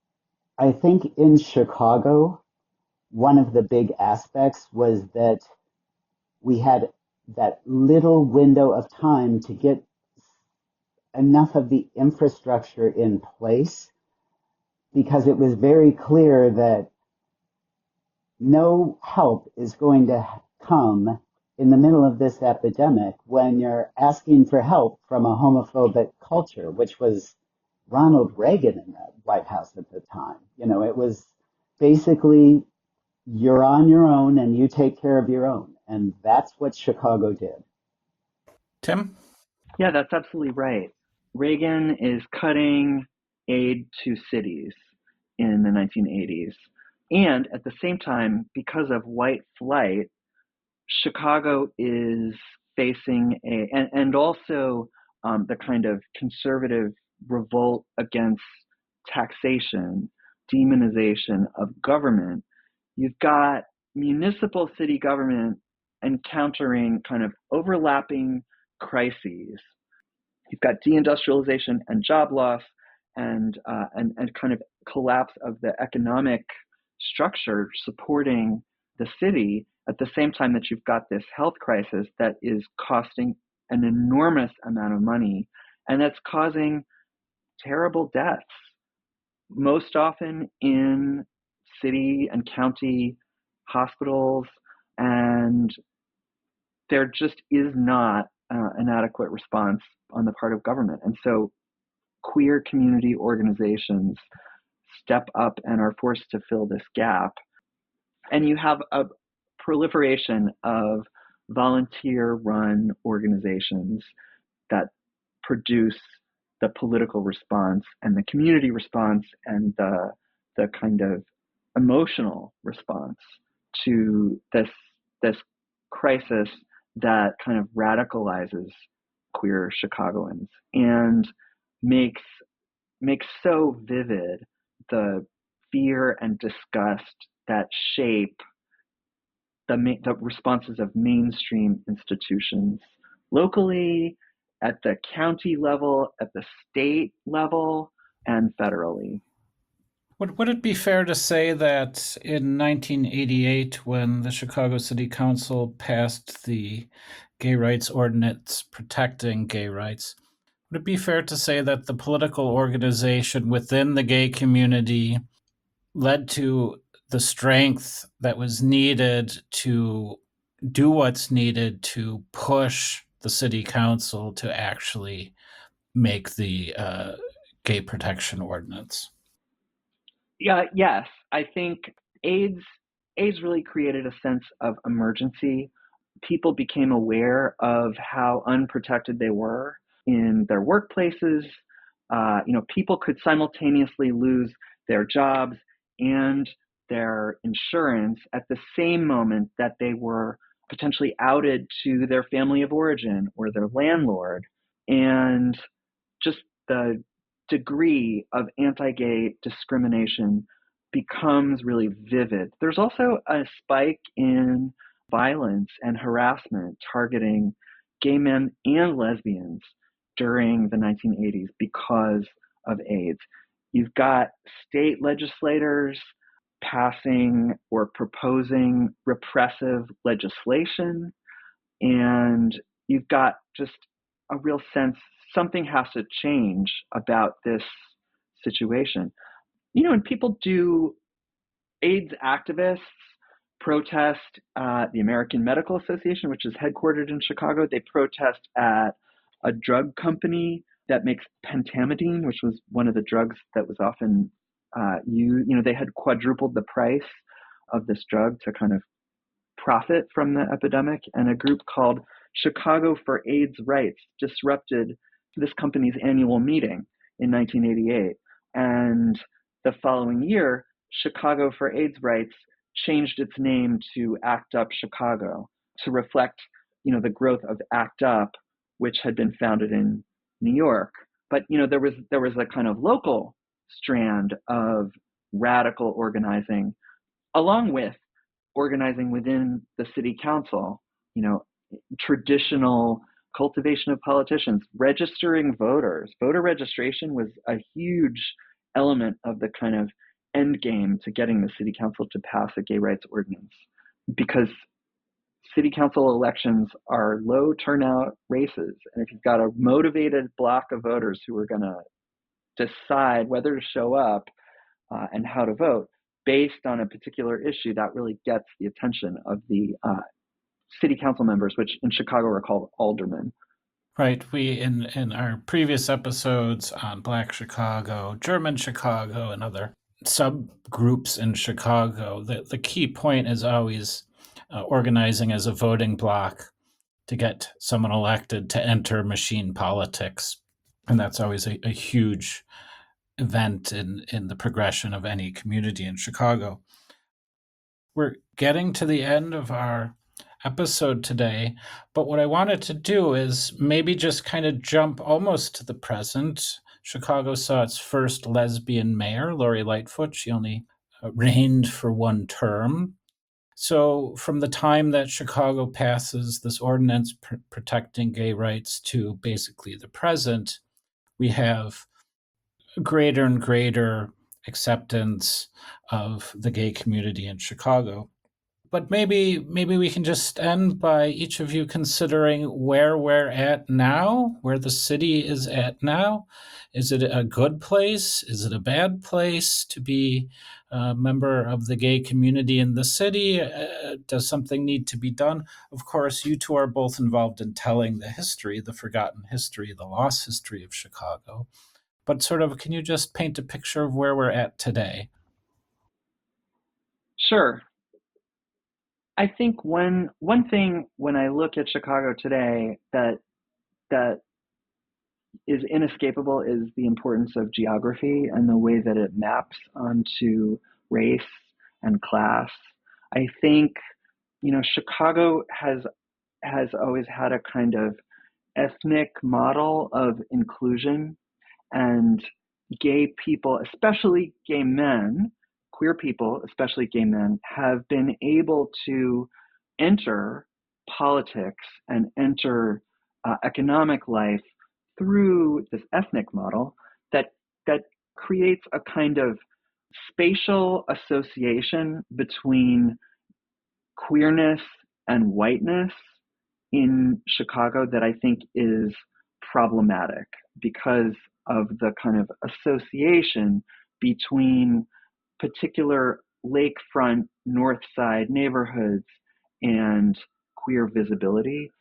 I think in Chicago, one of the big aspects was that we had that little window of time to get enough of the infrastructure in place because it was very clear that no help is going to come in the middle of this epidemic when you're asking for help from a homophobic culture, which was Ronald Reagan in the White House at the time. You know, it was basically you're on your own and you take care of your own. And that's what Chicago did. Tim? Yeah, that's absolutely right. Reagan is cutting aid to cities in the nineteen eighties. And at the same time, because of white flight, Chicago is facing a, and, and also um, the kind of conservative revolt against taxation, demonization of government. You've got municipal city government encountering kind of overlapping crises. You've got deindustrialization and job loss and, uh, and, and kind of collapse of the economic structure supporting the city at the same time that you've got this health crisis that is costing an enormous amount of money and that's causing terrible deaths, most often in city and county hospitals, and there just is not uh, an adequate response on the part of government. And so queer community organizations step up and are forced to fill this gap. And you have a proliferation of volunteer-run organizations that produce the political response and the community response and the the kind of emotional response to this this crisis that kind of radicalizes queer Chicagoans and makes makes so vivid the fear and disgust that shape the, the responses of mainstream institutions locally, at the county level, at the state level, and federally. Would, would it be fair to say that in nineteen eighty-eight, when the Chicago City Council passed the gay rights ordinance protecting gay rights, would it be fair to say that the political organization within the gay community led to the strength that was needed to do what's needed to push the city council to actually make the uh, gay protection ordinance? Yeah, yes, I think AIDS AIDS really created a sense of emergency. People became aware of how unprotected they were in their workplaces. Uh, you know, people could simultaneously lose their jobs and their insurance at the same moment that they were potentially outed to their family of origin or their landlord. And just the degree of anti-gay discrimination becomes really vivid. There's also a spike in violence and harassment targeting gay men and lesbians during the nineteen eighties because of AIDS. You've got state legislators passing or proposing repressive legislation, and you've got just a real sense something has to change about this situation. You know, and people do, AIDS activists protest uh, the American Medical Association, which is headquartered in Chicago. They protest at a drug company that makes pentamidine, which was one of the drugs that was often uh, used. You know, they had quadrupled the price of this drug to kind of profit from the epidemic. And a group called Chicago for AIDS Rights disrupted this company's annual meeting in nineteen eighty-eight. And the following year, Chicago for AIDS Rights changed its name to ACT UP Chicago to reflect, you know, the growth of ACT UP, which had been founded in New York. But, you know, there was there was a kind of local strand of radical organizing, along with organizing within the city council, you know, traditional cultivation of politicians, registering voters. Voter registration was a huge element of the kind of end game to getting the city council to pass a gay rights ordinance, because city council elections are low turnout races. And if you've got a motivated block of voters who are going to decide whether to show up uh, and how to vote based on a particular issue, that really gets the attention of the uh, city council members, which in Chicago are called aldermen. Right. We, in, in our previous episodes on Black Chicago, German Chicago, and other subgroups in Chicago, the, the key point is always uh, organizing as a voting bloc to get someone elected to enter machine politics. And that's always a, a huge event in, in the progression of any community in Chicago. We're getting to the end of our episode today. But what I wanted to do is maybe just kind of jump almost to the present. Chicago saw its first lesbian mayor, Lori Lightfoot. She only uh, reigned for one term. So, from the time that Chicago passes this ordinance pr- protecting gay rights to basically the present, we have greater and greater acceptance of the gay community in Chicago. But maybe maybe we can just end by each of you considering where we're at now, where the city is at now. Is it a good place? Is it a bad place to be a member of the gay community in the city? Uh, does something need to be done? Of course, you two are both involved in telling the history, the forgotten history, the lost history of Chicago. But sort of, can you just paint a picture of where we're at today? Sure. I think one one thing when I look at Chicago today that that is inescapable is the importance of geography and the way that it maps onto race and class. I think, you know, Chicago has has always had a kind of ethnic model of inclusion, and gay people, especially gay men, queer people, especially gay men, have been able to enter politics and enter uh, economic life through this ethnic model that that creates a kind of spatial association between queerness and whiteness in Chicago that I think is problematic because of the kind of association between particular lakefront north side neighborhoods and queer visibility.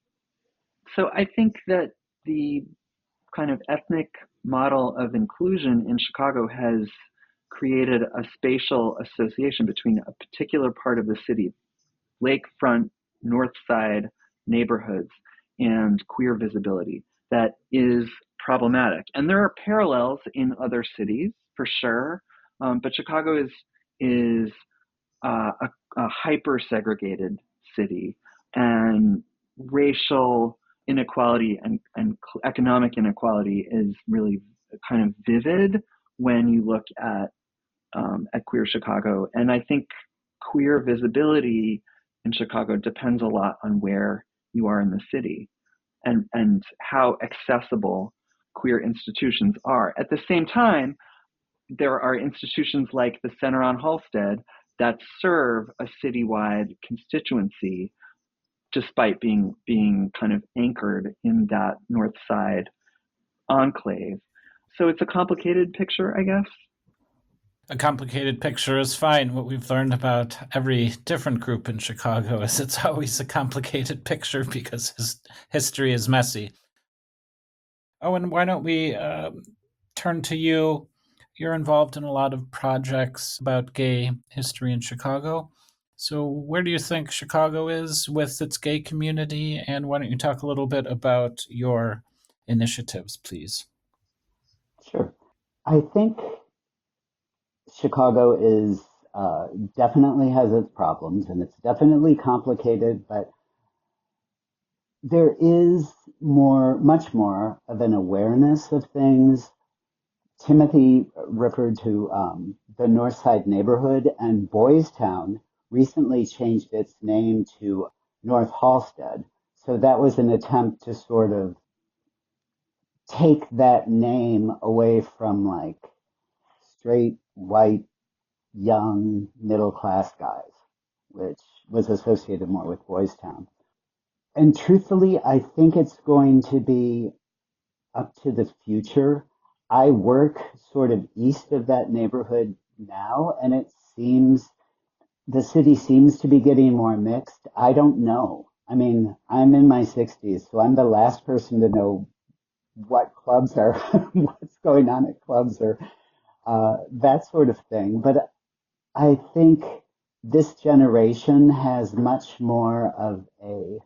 So I think that the kind of ethnic model of inclusion in Chicago has created a spatial association between a particular part of the city, lakefront north side neighborhoods, and queer visibility that is problematic. And there are parallels in other cities for sure, um, but Chicago is is uh, a, a hyper segregated city, and racial inequality and, and economic inequality is really kind of vivid when you look at um, at queer Chicago. And I think queer visibility in Chicago depends a lot on where you are in the city and, and how accessible queer institutions are. At the same time, there are institutions like the Center on Halsted that serve a citywide constituency despite being being kind of anchored in that north side enclave. So it's a complicated picture, I guess. A complicated picture is fine. What we've learned about every different group in Chicago is it's always a complicated picture because his history is messy. Oh, and why don't we uh, turn to you? You're involved in a lot of projects about gay history in Chicago. So, where do you think Chicago is with its gay community? And why don't you talk a little bit about your initiatives, please? Sure. I think Chicago is uh, definitely has its problems and it's definitely complicated, but there is more, much more of an awareness of things. Timothy referred to um, the North Side neighborhood, and Boys Town recently changed its name to North Halsted. So that was an attempt to sort of take that name away from like straight, white, young, middle class guys, which was associated more with Boys Town. And truthfully, I think it's going to be up to the future. I work sort of east of that neighborhood now, and it seems the city seems to be getting more mixed. I don't know. I mean, I'm in my sixties, so I'm the last person to know what clubs are, what's going on at clubs or uh, that sort of thing. But I think this generation has much more of a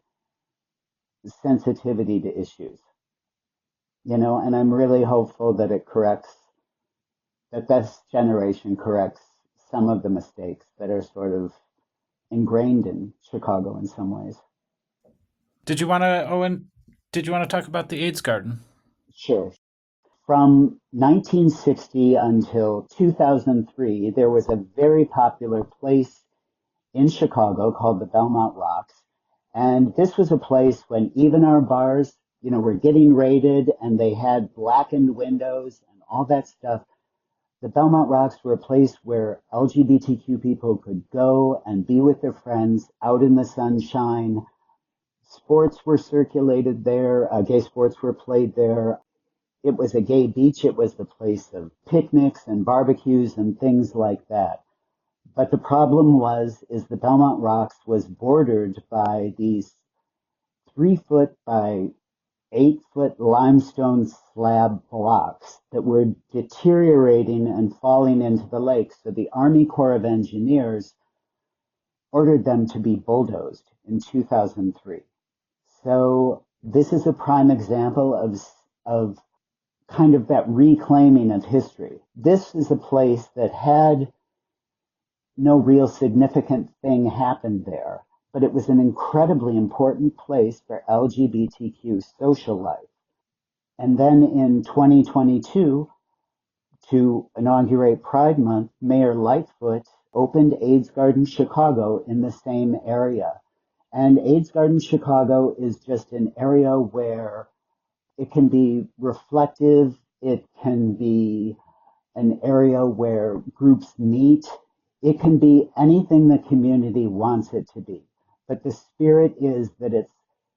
sensitivity to issues, you know, and I'm really hopeful that it corrects, that this generation corrects some of the mistakes that are sort of ingrained in Chicago in some ways. Did you want to, Owen, did you want to talk about the AIDS Garden? Sure. From nineteen sixty until two thousand three, there was a very popular place in Chicago called the Belmont Rocks. And this was a place when even our bars, you know, were getting raided and they had blackened windows and all that stuff. The Belmont Rocks were a place where L G B T Q people could go and be with their friends out in the sunshine. Sports were circulated there. Uh, gay sports were played there. It was a gay beach. It was the place of picnics and barbecues and things like that. But the problem was, is the Belmont Rocks was bordered by these three foot by eight foot limestone slab blocks that were deteriorating and falling into the lake. So the Army Corps of Engineers ordered them to be bulldozed in two thousand three. So this is a prime example of, of kind of that reclaiming of history. This is a place that had no real significant thing happened there, but it was an incredibly important place for L G B T Q social life. And then in twenty twenty-two, to inaugurate Pride Month, Mayor Lightfoot opened AIDS Garden Chicago in the same area. And AIDS Garden Chicago is just an area where it can be reflective, it can be an area where groups meet, it can be anything the community wants it to be. But the spirit is that it's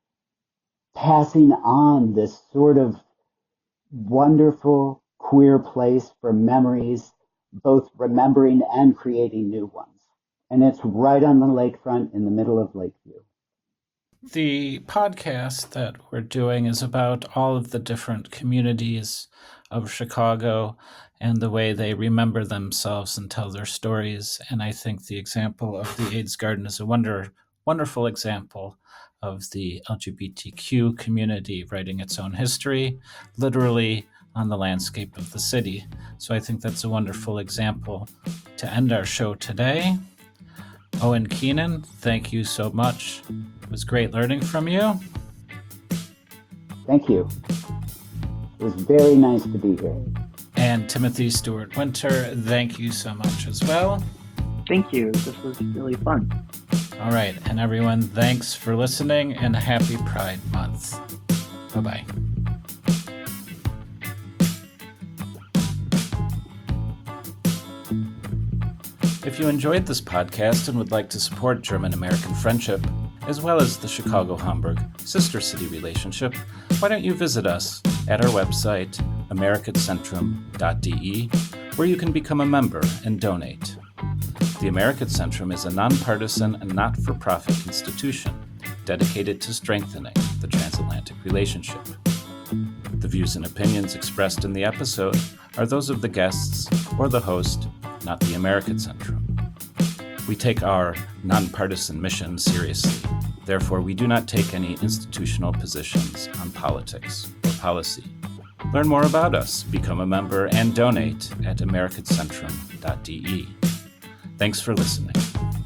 passing on this sort of wonderful queer place for memories, both remembering and creating new ones. And it's right on the lakefront in the middle of Lakeview. The podcast that we're doing is about all of the different communities of Chicago and the way they remember themselves and tell their stories. And I think the example of the AIDS Garden is a wonder, wonderful example of the L G B T Q community writing its own history, literally on the landscape of the city. So I think that's a wonderful example to end our show today. Owen Keenan, thank you so much. It was great learning from you. Thank you. It was very nice to be here. And Timothy Stewart Winter, thank you so much as well. Thank you. This was really fun. All right. And everyone, thanks for listening and happy Pride Month. Bye-bye. If you enjoyed this podcast and would like to support German-American friendship, as well as the Chicago-Hamburg sister city relationship, why don't you visit us at our website, americatcentrum dot d e, where you can become a member and donate. The Americat Centrum is a nonpartisan and not-for-profit institution dedicated to strengthening the transatlantic relationship. The views and opinions expressed in the episode are those of the guests or the host, not the Americat Centrum. We take our nonpartisan mission seriously. Therefore, we do not take any institutional positions on politics or policy. Learn more about us, become a member, and donate at americatcentrum dot d e. Thanks for listening.